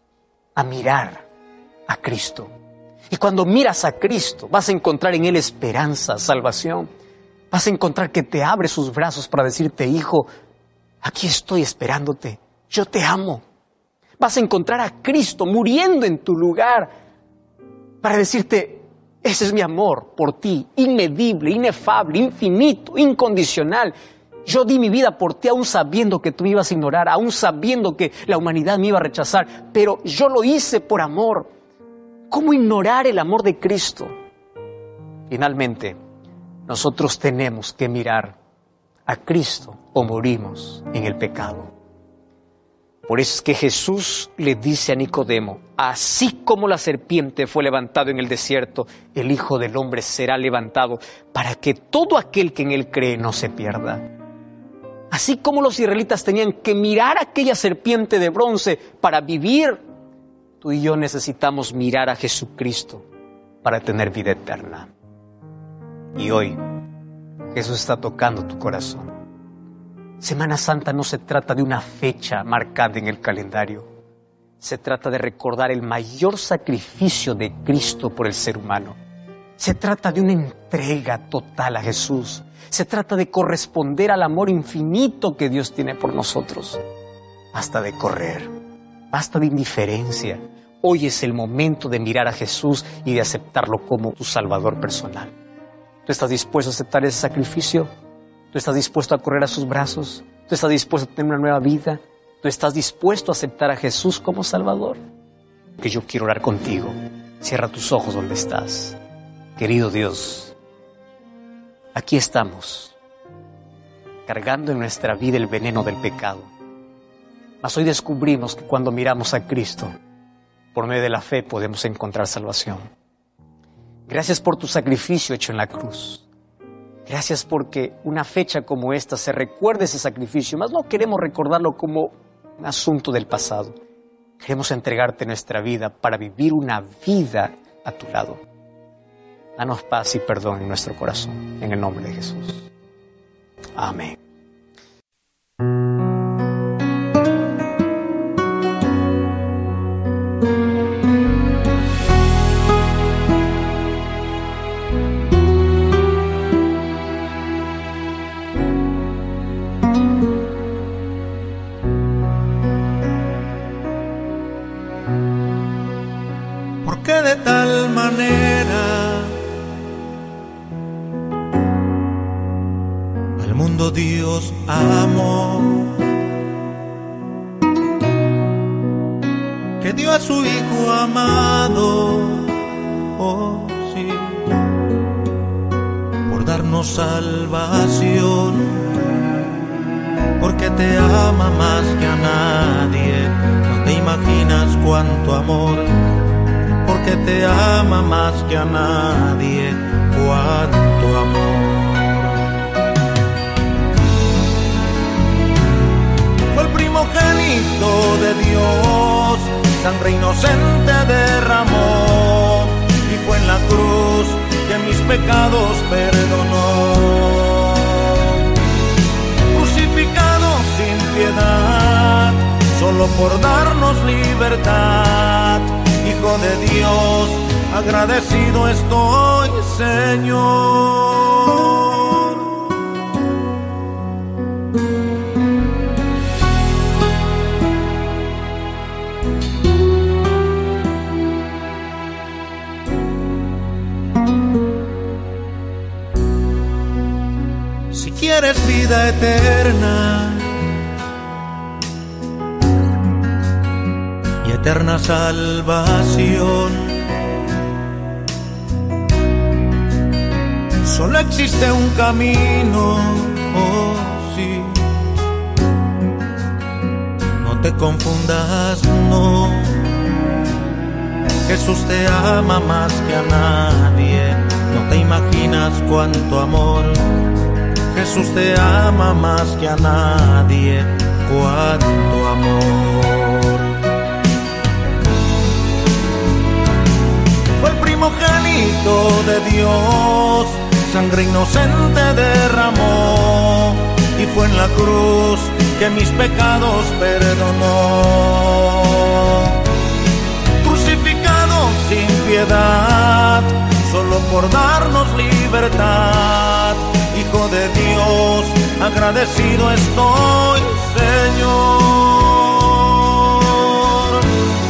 a mirar a Cristo. Y cuando miras a Cristo vas a encontrar en Él esperanza, salvación. Vas a encontrar que te abre sus brazos para decirte, hijo, aquí estoy esperándote, yo te amo. Vas a encontrar a Cristo muriendo en tu lugar para decirte, ese es mi amor por ti, inmedible, inefable, infinito, incondicional. Yo di mi vida por ti aún sabiendo que tú me ibas a ignorar, aún sabiendo que la humanidad me iba a rechazar, pero yo lo hice por amor. ¿Cómo ignorar el amor de Cristo? Finalmente, nosotros tenemos que mirar a Cristo o morimos en el pecado. Por eso es que Jesús le dice a Nicodemo, así como la serpiente fue levantado en el desierto, el Hijo del Hombre será levantado para que todo aquel que en Él cree no se pierda. Así como los israelitas tenían que mirar a aquella serpiente de bronce para vivir, tú y yo necesitamos mirar a Jesucristo para tener vida eterna. Y hoy, Jesús está tocando tu corazón. Semana Santa no se trata de una fecha marcada en el calendario. Se trata de recordar el mayor sacrificio de Cristo por el ser humano. Se trata de una entrega total a Jesús. Se trata de corresponder al amor infinito que Dios tiene por nosotros. Basta de correr, basta de indiferencia. Hoy es el momento de mirar a Jesús y de aceptarlo como tu Salvador personal. ¿Tú estás dispuesto a aceptar ese sacrificio? ¿Tú estás dispuesto a correr a sus brazos? ¿Tú ¿Tú estás dispuesto a tener una nueva vida? ¿Tú estás dispuesto a aceptar a Jesús como Salvador? Que yo quiero orar contigo. Cierra tus ojos donde estás. Querido Dios, aquí estamos, cargando en nuestra vida el veneno del pecado. Mas hoy descubrimos que cuando miramos a Cristo, por medio de la fe podemos encontrar salvación. Gracias por tu sacrificio hecho en la cruz. Gracias porque una fecha como esta se recuerde ese sacrificio, mas no queremos recordarlo como un asunto del pasado. Queremos entregarte nuestra vida para vivir una vida a tu lado. Danos paz y perdón en nuestro corazón, en el nombre de Jesús. Amén.
De tal manera al mundo Dios amó, que dio a su Hijo amado, oh sí, por darnos salvación, porque te ama más que a nadie, no te imaginas cuánto amor. Porque te ama más que a nadie, cuánto amor. Fue el primogénito de Dios, sangre inocente derramó, y fue en la cruz que mis pecados perdonó. Crucificado sin piedad, solo por darnos libertad. Hijo de Dios, agradecido estoy, Señor. Si quieres vida eterna y eterna salvación, solo existe un camino, oh sí. No te confundas, no. Jesús te ama más que a nadie, no te imaginas cuánto amor. Jesús te ama más que a nadie, cuánto amor. Fue el primogénito de Dios, sangre inocente derramó, y fue en la cruz que mis pecados perdonó. Crucificado sin piedad, solo por darnos libertad. Hijo de Dios, agradecido estoy, Señor.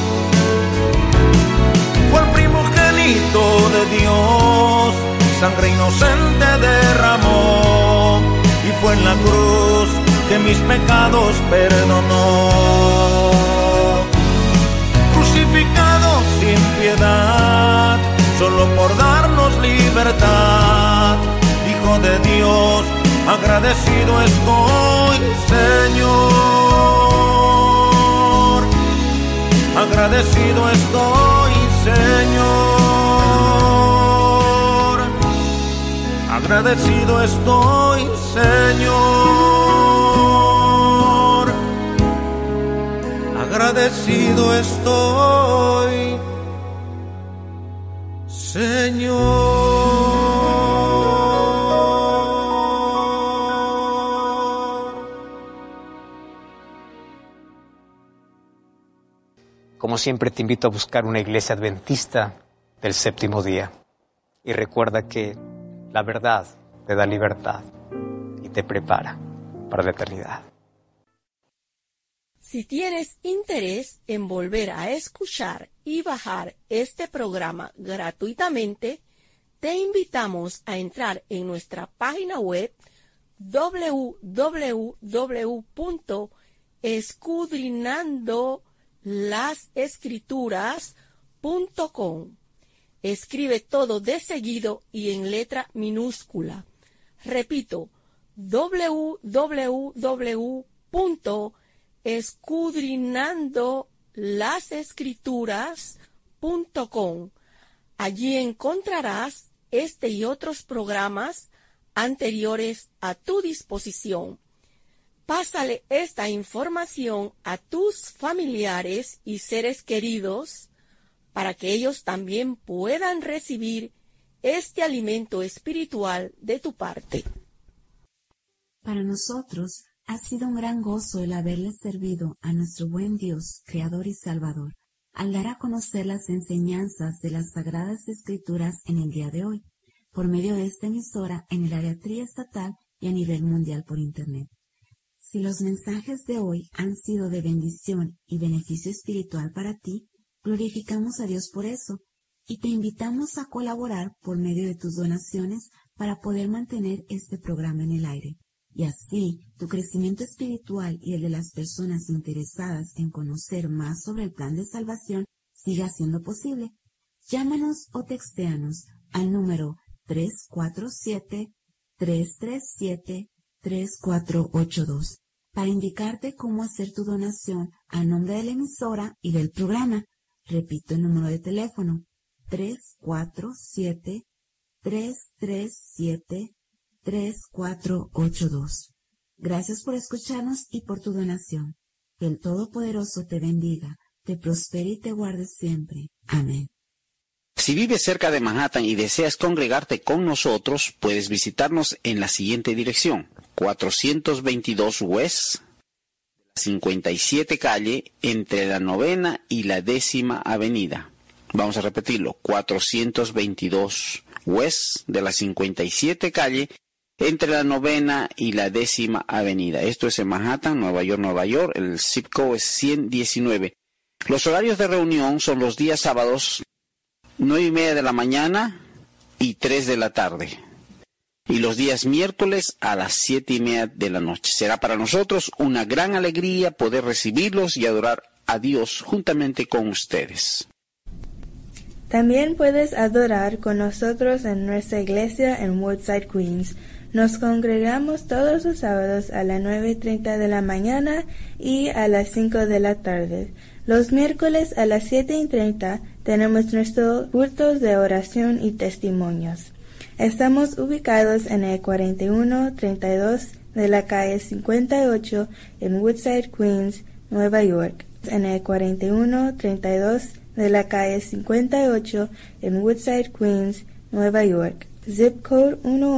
Fue el primogénito de Dios, sangre inocente derramó, y fue en la cruz que mis pecados perdonó. Crucificado sin piedad, solo por darnos libertad. Hijo de Dios, agradecido estoy, Señor. Agradecido estoy, Señor. Agradecido estoy, Señor. Agradecido estoy, Señor.
Como siempre, te invito a buscar una iglesia adventista del séptimo día. Y recuerda que la verdad te da libertad y te prepara para la eternidad.
Si tienes interés en volver a escuchar y bajar este programa gratuitamente, te invitamos a entrar en nuestra página web www.escudriñandolaescrituras.com. Escribe todo de seguido y en letra minúscula. Repito, www.escudriñandolaescrituras.com. Allí encontrarás este y otros programas anteriores a tu disposición. Pásale esta información a tus familiares y seres queridos para que ellos también puedan recibir este alimento espiritual de tu parte.
Para nosotros ha sido un gran gozo el haberle servido a nuestro buen Dios, Creador y Salvador, al dar a conocer las enseñanzas de las Sagradas Escrituras en el día de hoy, por medio de esta emisora en el área triestatal y a nivel mundial por Internet. Si los mensajes de hoy han sido de bendición y beneficio espiritual para ti, glorificamos a Dios por eso y te invitamos a colaborar por medio de tus donaciones para poder mantener este programa en el aire. Y así, tu crecimiento espiritual y el de las personas interesadas en conocer más sobre el plan de salvación siga siendo posible. Llámanos o textéanos al número 347-337-3482 para indicarte cómo hacer tu donación a nombre de la emisora y del programa. Repito el número de teléfono, 347-337-3482. Gracias por escucharnos y por tu donación. Que el Todopoderoso te bendiga, te prospere y te guarde siempre. Amén.
Si vives cerca de Manhattan y deseas congregarte con nosotros, puedes visitarnos en la siguiente dirección: 422 West, 57 calle, entre la 9ª y la 10ª avenida. Vamos a repetirlo: 422 West de la 57 calle, entre la 9ª y la 10ª avenida. Esto es en Manhattan, Nueva York, Nueva York. El zip code es 119. Los horarios de reunión son los días sábados, 9:30 de la mañana y 3 de la tarde. Y los días miércoles a las 7:30 de la noche. Será para nosotros una gran alegría poder recibirlos y adorar a Dios juntamente con ustedes.
También puedes adorar con nosotros en nuestra iglesia en Woodside, Queens. Nos congregamos todos los sábados a las 9:30 de la mañana y a las 5 de la tarde. Los miércoles a las 7:30 tenemos nuestros cultos de oración y testimonios. Estamos ubicados en el 4132 de la calle 58 en Woodside, Queens, Nueva York. En el 4132 de la calle 58 en Woodside, Queens, Nueva York. Zip code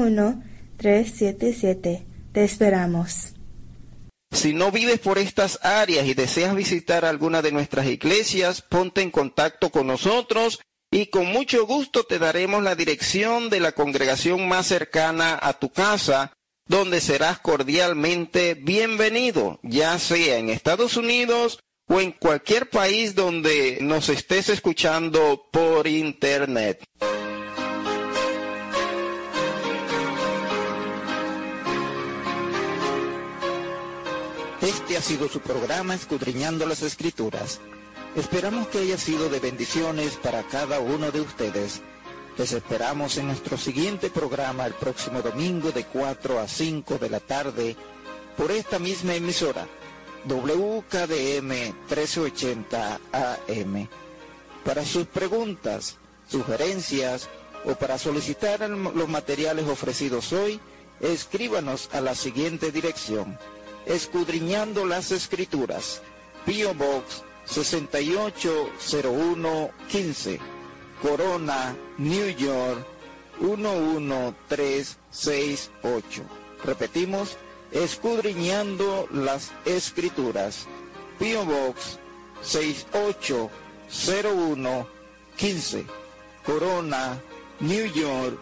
11377. Te esperamos.
Si no vives por estas áreas y deseas visitar alguna de nuestras iglesias, ponte en contacto con nosotros y con mucho gusto te daremos la dirección de la congregación más cercana a tu casa, donde serás cordialmente bienvenido, ya sea en Estados Unidos o en cualquier país donde nos estés escuchando por Internet. Este ha sido su programa Escudriñando las Escrituras. Esperamos que haya sido de bendiciones para cada uno de ustedes. Les esperamos en nuestro siguiente programa el próximo domingo de 4 a 5 de la tarde por esta misma emisora, WKDM 1380 AM. Para sus preguntas, sugerencias o para solicitar los materiales ofrecidos hoy, escríbanos a la siguiente dirección: Escudriñando las Escrituras, P.O. Box 680115, Corona, New York 11368. Repetimos: Escudriñando las Escrituras, P.O. Box 680115, Corona, New York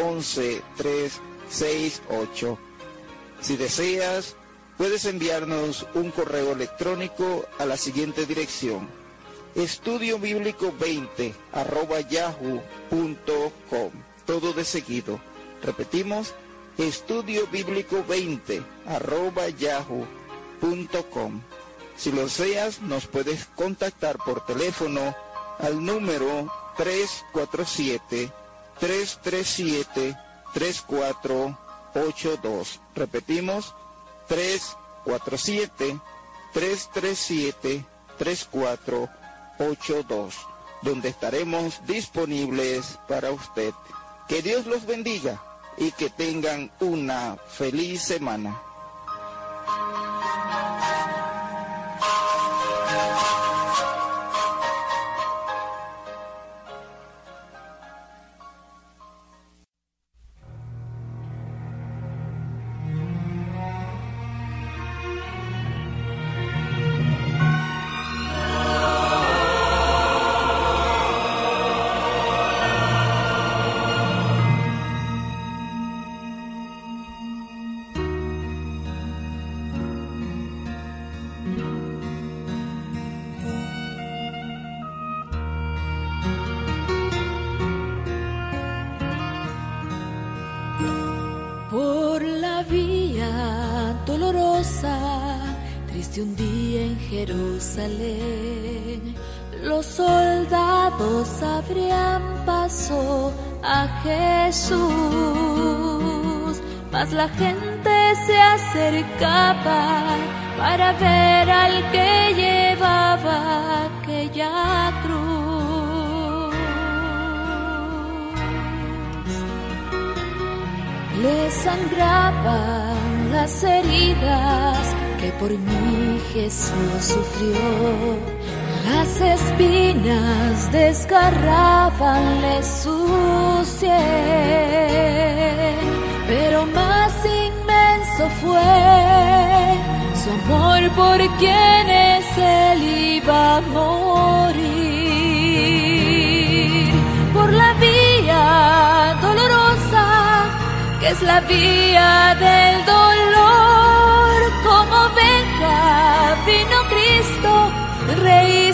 11368. Si deseas, puedes enviarnos un correo electrónico a la siguiente dirección: estudiobíblico20@yahoo.com. Todo de seguido. Repetimos: estudiobíblico20@yahoo.com. Si lo deseas, nos puedes contactar por teléfono al número 347-337-3482. Repetimos, 347-337-3482, donde estaremos disponibles para usted. Que Dios los bendiga y que tengan una feliz semana.
Un día en Jerusalén, los soldados abrían paso a Jesús, mas la gente se acercaba para ver al que llevaba aquella cruz. Le sangraban las heridas que por mí Jesús sufrió, las espinas desgarrábanle su sien, pero más inmenso fue su amor por quienes él iba a morir, por la vía dolorosa que es la vía del dolor. Como oveja vino Cristo, Rey y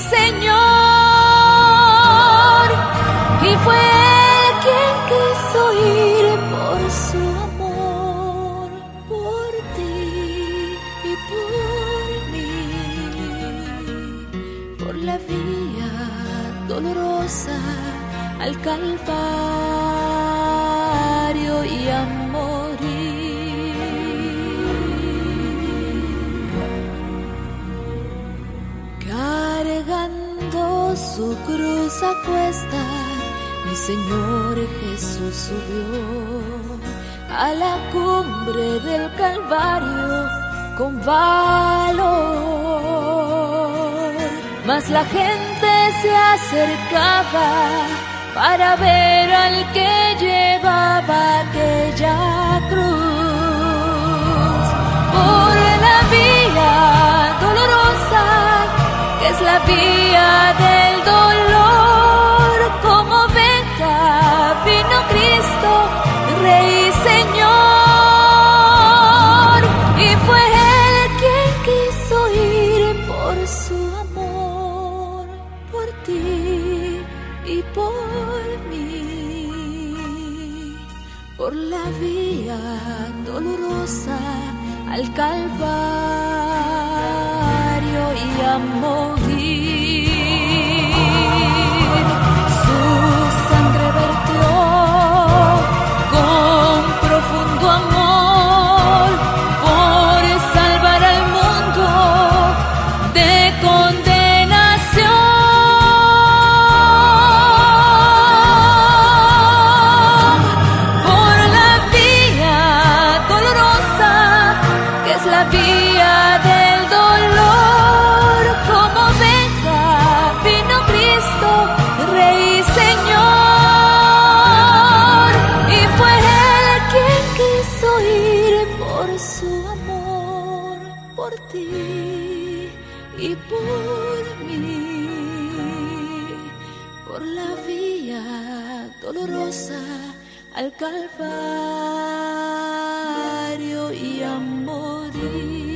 Señor, y fue Él quien quiso ir por su amor, por ti y por mí, por la vía dolorosa al Calvario y a morir. Cargando su cruz a cuesta, mi Señor Jesús subió a la cumbre del Calvario con valor. Mas la gente se acercaba para ver al que llevaba aquella cruz. Por la vía dolorosa, que es la vía del dolor, como oveja vino Cristo, Rey y Señor, y fue Él quien quiso ir por su amor, por ti y por mí, por la vía dolorosa al Calvario y a morir. Su sangre vertió con profundo amor por salvar al mundo de condenación. Por la vía dolorosa, que es la vía del dolor, como oveja vino Cristo, Rey y Señor, y fue Él quien quiso ir por su amor, por ti y por mí, por la vía dolorosa al Calvario y a morir.